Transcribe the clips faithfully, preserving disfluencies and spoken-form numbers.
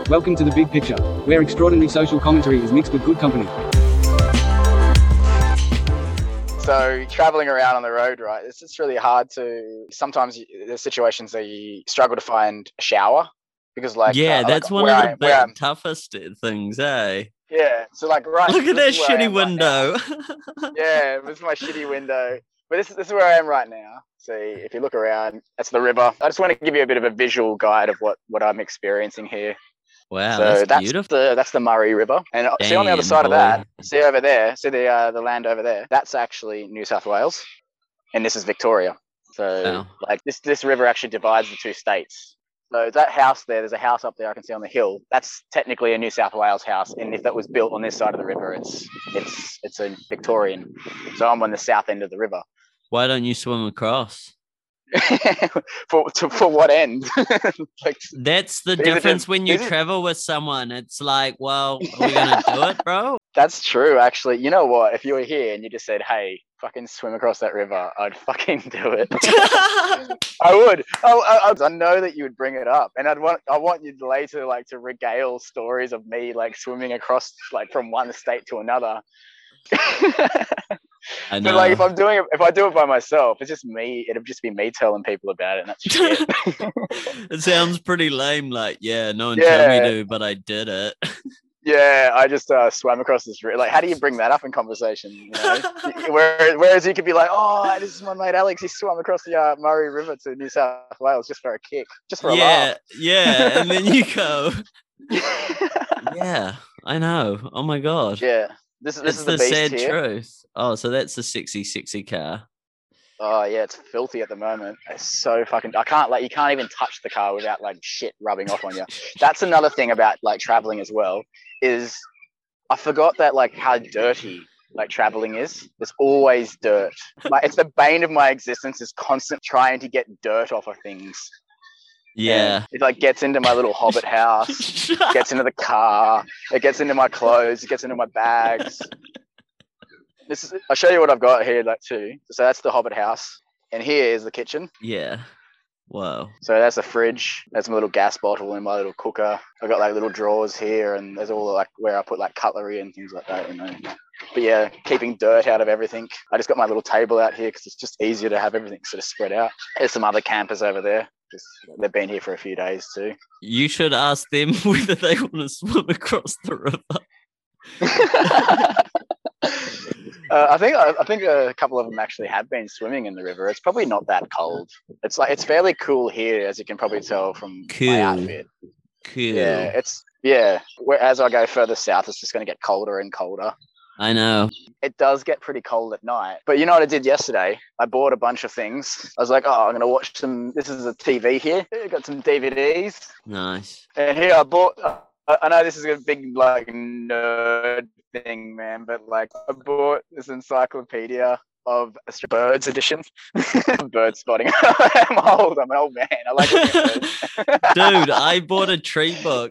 Welcome to The Big Picture, where extraordinary social commentary is mixed with good company. So traveling around on the road, right, it's just really hard to, sometimes you, there's situations that you struggle to find a shower because like... Yeah, uh, that's like one of the I, where big, toughest things, eh? Yeah, so like right... Look at that shitty right window. Right yeah, this is my shitty window. But this, this is where I am right now. See, if you look around, that's the river. I just want to give you a bit of a visual guide of what, what I'm experiencing here. Wow, so that's, that's beautiful. The, that's the Murray River. And Damn, see on the other side boy. of that, see over there, see the uh, the land over there, that's actually New South Wales. And this is Victoria. So Wow. like this, this river actually divides the two states. So that house there, there's a house up there I can see on the hill. That's technically a New South Wales house. And if that was built on this side of the river, it's it's it's a Victorian. So I'm on the south end of the river. Why don't you swim across? for to, for what end? Like, that's the difference just, when you travel with someone. It's like, well, are we gonna do it, bro? That's true, actually. You know what? If you were here and you just said, "Hey, fucking swim across that river," I'd fucking do it. I would. I, I, I know that you would bring it up, and I'd want I want you later, like, to regale stories of me like swimming across, like, from one state to another. I know. But like if I'm doing it, if I do it by myself, it's just me. It'd just be me telling people about it, and that's shit. It sounds pretty lame. Like, yeah, no one yeah. told me to, but I did it. Yeah, I just uh, swam across this river. Like, how do you bring that up in conversation? You know? whereas, whereas you could be like, "Oh, this is my mate Alex. He swam across the uh, Murray River to New South Wales just for a kick, just for a yeah, laugh." Yeah, and then you go. Yeah, I know. Oh my god. Yeah. This, this it's is the, the beast sad here. truth. Oh, so that's the sexy, sexy car. Oh yeah, it's filthy at the moment. It's so fucking. I can't like you can't even touch the car without like shit rubbing off on you. That's another thing about like traveling as well. Is I forgot that like how dirty like traveling is. There's always dirt. Like it's the bane of my existence. Is constant trying to get dirt off of things. Yeah, and it like gets into my little hobbit house, gets into the car, it gets into my clothes, it gets into my bags. This is, I'll show you what I've got here, like too. So that's the hobbit house, and here is the kitchen. Yeah. Wow. So that's a fridge. There's my little gas bottle and my little cooker. I've got like little drawers here, and there's all like where I put like cutlery and things like that, you know. But yeah, keeping dirt out of everything. I just got my little table out here because it's just easier to have everything sort of spread out. There's some other campers over there. Just, they've been here for a few days too. You should ask them whether they want to swim across the river. uh, I think I think a couple of them actually have been swimming in the river. It's probably not that cold. It's like it's fairly cool here, as you can probably tell from cool. my outfit. Cool. Yeah, it's yeah. As I go further south, it's just going to get colder and colder. I know. It does get pretty cold at night. But you know what I did yesterday? I bought a bunch of things. I was like, oh, I'm going to watch some... This is a T V here. I got some D V Ds. Nice. And here I bought... Uh, I know this is a big, like, nerd thing, man, but, like, I bought this encyclopedia of birds edition. Bird spotting. I'm old. I'm an old man. I like birds. Dude, I bought a tree book.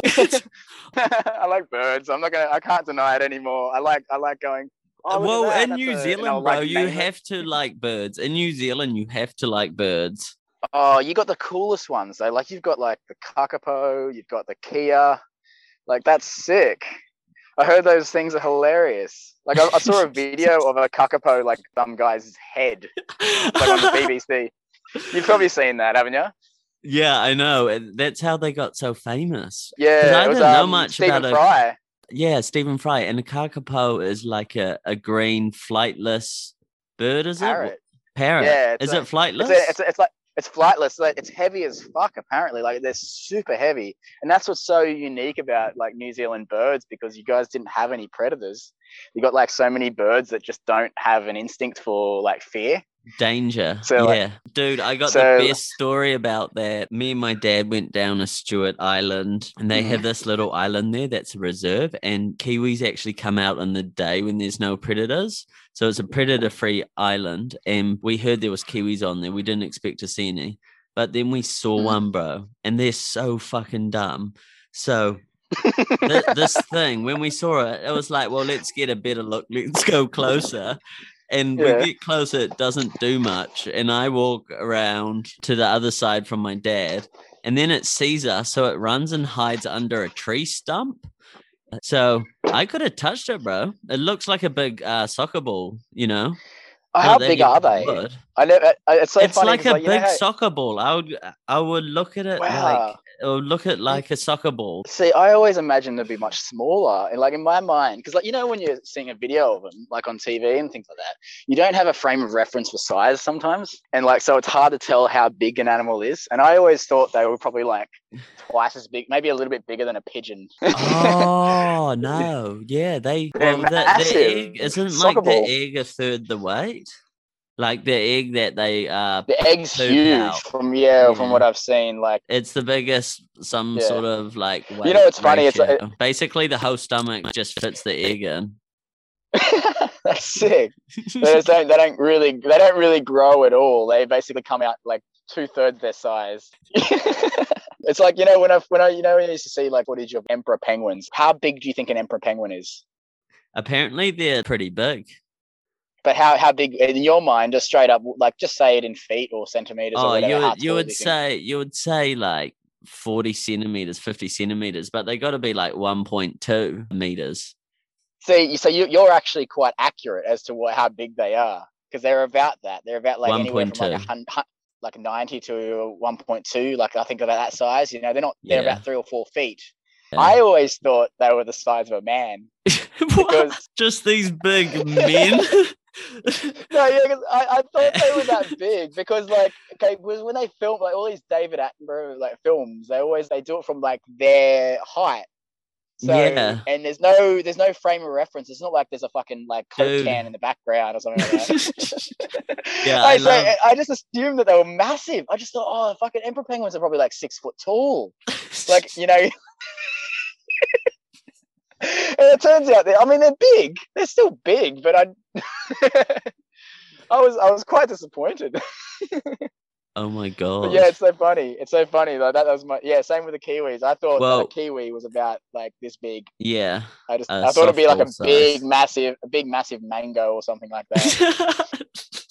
I like birds. I'm not gonna. I can't deny it anymore. I like. I like going. Oh, well, that. in That's New a, Zealand, bro, like you have it. to like birds. In New Zealand, you have to like birds. Oh, you got the coolest ones though. Like you've got like the kakapo. You've got the kia. Like that's sick. I heard those things are hilarious. Like I, I saw a video of a kakapo, like some guy's head, like on the B B C. You've probably seen that, haven't you? Yeah, I know. That's how they got so famous. Yeah, I it was, didn't know um, much Stephen about Fry. A, yeah, Stephen Fry. And a kakapo is like a, a green flightless bird, is Parrot. it? Parrot. Yeah. Is a, it flightless? It's, a, it's, a, it's like it's flightless. Like, it's heavy as fuck. Apparently, like they're super heavy, and that's what's so unique about like New Zealand birds because you guys didn't have any predators. You got like so many birds that just don't have an instinct for like fear. Danger. So, yeah. like, Dude, I got so, the best story about that. Me and my dad went down to Stewart Island and they mm. have this little island there that's a reserve and kiwis actually come out in the day when there's no predators. So it's a predator-free island and we heard there was kiwis on there. We didn't expect to see any. But then we saw mm. one, bro, and they're so fucking dumb. So th- this thing, when we saw it, it was like, well, let's get a better look. Let's go closer. And yeah. we get closer, it doesn't do much. And I walk around to the other side from my dad. and then it sees us, so it runs and hides under a tree stump. So I could have touched it, bro. It looks like a big uh, soccer ball, you know. Oh, Not how that big you are probably they? would. I know uh, it's so It's funny. like 'cause, a like, you know big how- soccer ball. I would, I would look at it like, Wow. or look at like a soccer ball. See, I always imagined it'd be much smaller, and like in my mind, because like you know when you're seeing a video of them, like on T V and things like that, you don't have a frame of reference for size sometimes, and like so it's hard to tell how big an animal is. And I always thought they were probably like twice as big, maybe a little bit bigger than a pigeon. Oh no, yeah, they. They're Well, the, the massive. egg isn't Soccer like the ball. egg a third the weight. Like the egg that they uh, The egg's poop huge out. from yeah, Yeah. from what I've seen. Like It's the biggest, some Yeah. sort of like weight know, it's funny, it's ratio. like- Basically the whole stomach just fits the egg in. that's sick. They just don't. They don't really. They don't really grow at all. They basically come out like two thirds their size. It's like you know when I when I you know when I used to see like footage of emperor penguins. How big do you think an emperor penguin is? Apparently they're pretty big. But how how big in your mind? Just straight up, like just say it in feet or centimeters or Oh, whatever. you how would you tall would do think? say you would say like forty centimeters, fifty centimeters, but they got to be like one point two meters. See, so you you're actually quite accurate as to what how big they are because they're about that. They're about like anywhere from like a one point two. hundred. Like ninety to one point two, like I think about that size. You know, they're not. They're Yeah. about three or four feet. Yeah. I always thought they were the size of a man. What? Because Just these big men. no, yeah, 'cause I, I thought they were that big because like okay, was when they film like all these David Attenborough like films, they always they do it from like their height. So Yeah. and there's no there's no frame of reference. It's not like there's a fucking like Coke Dude. can in the background or something like that. Yeah, I, I so love- I just assumed that they were massive. I just thought, oh, fucking emperor penguins are probably like six foot tall. Like, you know. And it turns out that I mean they're big. They're still big, but I I was I was quite disappointed. Oh my But god. yeah, it's so funny. It's so funny. Like that, that was my yeah. Same with the kiwis. I thought Well- that a kiwi was about like this big. Yeah. I just A I thought it'd be like a softball big, size. massive, a big, massive mango or something like that.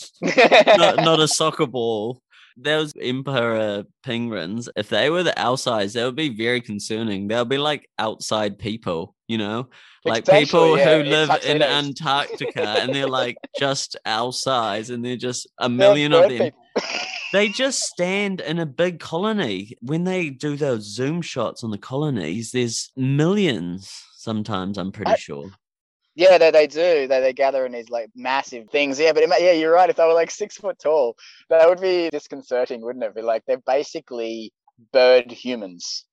not, not a soccer ball. Those emperor penguins, if they were the outsides, that would be very concerning. They'll be like outside people, you know, like people Essentially, yeah, who in live in tuxedos. Antarctica and they're like just our size and they're just a They're million of bird them. people. They just stand in a big colony. When they do those zoom shots on the colonies, there's millions sometimes, I'm pretty I- sure. Yeah, they, they do. They they gather in these like massive things. Yeah, but it, ma- yeah, you're right. If they were like six foot tall, that would be disconcerting, wouldn't it? Be like they're basically bird humans.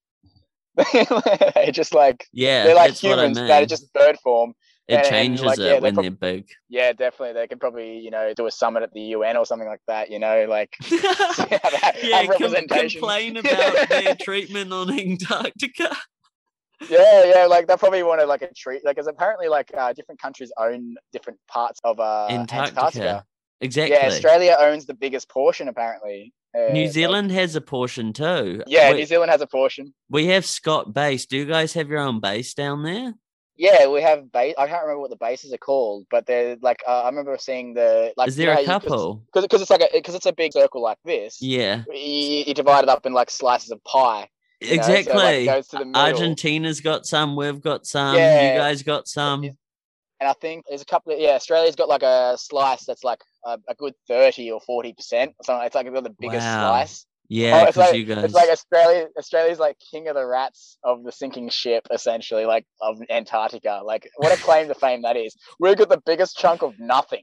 They're just like Yeah, they're like that's what I humans mean. that are just bird form. It and- and, changes like, it yeah, they when prob- they're big. Yeah, definitely. They could probably you know do a summit at the U N or something like that. You know, like have, have yeah, com- representation. complain about their treatment on Antarctica. Yeah, yeah, like they probably wanted like a treat, like because apparently like uh, different countries own different parts of uh, Antarctica. Antarctica. Exactly. Yeah, Australia owns the biggest portion apparently. Uh, New like- Zealand has a portion too. yeah, we, New Zealand has a portion. we have Scott Base. Do you guys have your own base down there? Yeah, we have base. I can't remember what the bases are called, but they're like uh, I remember seeing the like. Is there a couple? Because it's like a because it's a big circle like this. Yeah, You, you divide it up in like slices of pie. you know, so, like, it exactly. goes to the middle. Argentina's got some. We've got some. Yeah. You guys got some. Is- And I think there's a couple of yeah. Australia's got like a slice that's like a, a good thirty or forty percent or something. It's like got the biggest Wow. slice. Yeah, Oh, it's because like you guys. it's like Australia. Australia's like king of the rats of the sinking ship, essentially, like of Antarctica. Like what a claim to fame that is. We've got the biggest chunk of nothing.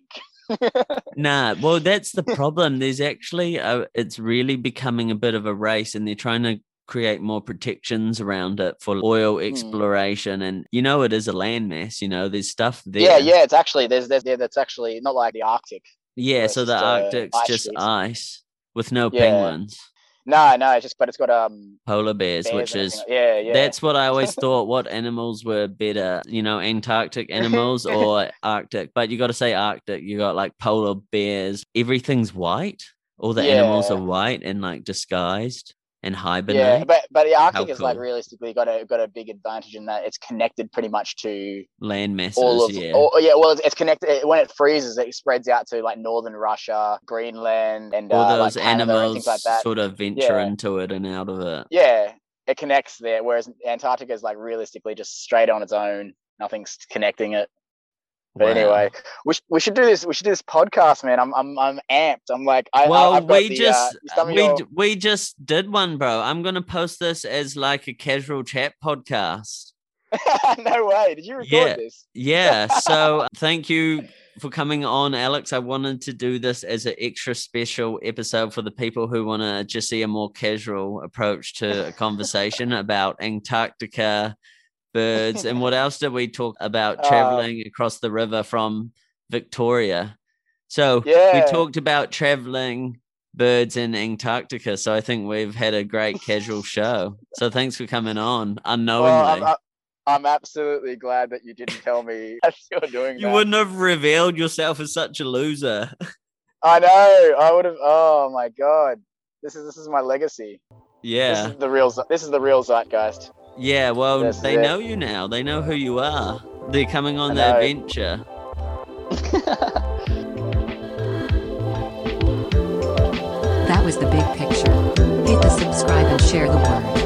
Nah, well, that's the problem. There's actually, a, it's really becoming a bit of a race, and they're trying to create more protections around it for oil exploration. And you know, it is a landmass. You know, there's stuff there. Yeah, yeah. It's actually there's there's yeah, that's actually not like the Arctic. Yeah, It's so the just, uh, Arctic's ice just sheets. ice with no Yeah. penguins, No, no. It's just but it's got um polar bears, bears which and is. everything. yeah, yeah. That's what I always thought. What animals were better, you know, Antarctic animals or Arctic? But you got to say Arctic. You got like polar bears. Everything's white. All the animals Yeah. are white and like disguised. and hibernate. Yeah, but but the Arctic How is like cool. realistically got a got a big advantage in that it's connected pretty much to Land masses, all of yeah. all, yeah. Well, it's, it's connected when it freezes. It spreads out to like northern Russia, Greenland, and All uh, like those Canada and animals things like that. sort of venture Yeah. into it and out of it. Yeah, it connects there. Whereas Antarctica is like realistically just straight on its own. Nothing's connecting it. But Wow. anyway, we, sh- we should do this. We should do this podcast, man. I'm I'm I'm amped. I'm like, I, Well, I, I've got we the, just uh, some of we your- d- we just did one, bro. I'm gonna post this as like a casual chat podcast. No way. Did you record Yeah. this? Yeah. So thank you for coming on, Alex. I wanted to do this as an extra special episode for the people who want to just see a more casual approach to a conversation about Antarctica, birds, and what else did we talk about? Traveling Um, across the river from Victoria. So Yeah. we talked about traveling, birds in Antarctica. So I think we've had a great casual show. So thanks for coming on unknowingly. Well, I'm, I'm absolutely glad that you didn't tell me that you were doing You that. wouldn't have revealed yourself as such a loser. I know. I would have. Oh my god. This is this is my legacy. This Yeah. is the real. Z- This is the real zeitgeist. Yeah. Well, This is they it. know you now. They know who you are. They're coming on I the know. adventure. That was The Big Picture. Hit the subscribe and share the word.